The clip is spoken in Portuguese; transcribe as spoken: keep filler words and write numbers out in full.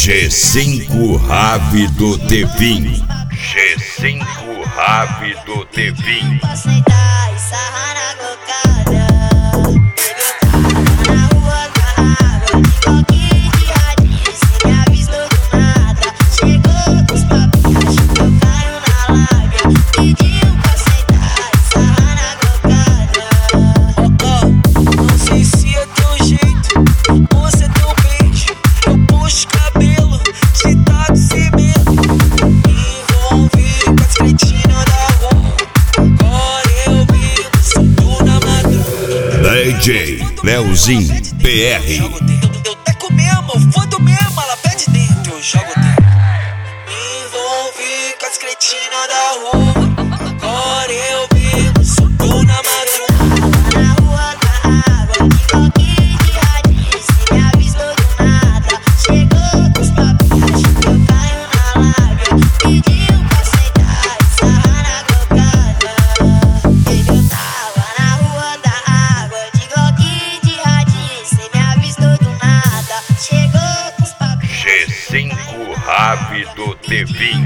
G cinco Rápido Tevin. G cinco Rápido Tevin. D J Leozinho P R. Eu teco mesmo, fodo mesmo, ela pede dentro, eu jogo dentro. Me envolvi com as cretinas da rua. Agora eu vivo, subo na madrugada. Na rua da água, de coquinha de radinho. Cê me avisou do nada, chegou com os papéis. Eu caio na lábia, pediu pra sentar e sarrar na cocada. Eu tava na rua da água, de coquinha de radinho. Cê me avisou do nada, chegou com os papéis. G cinco Rápido Tevin.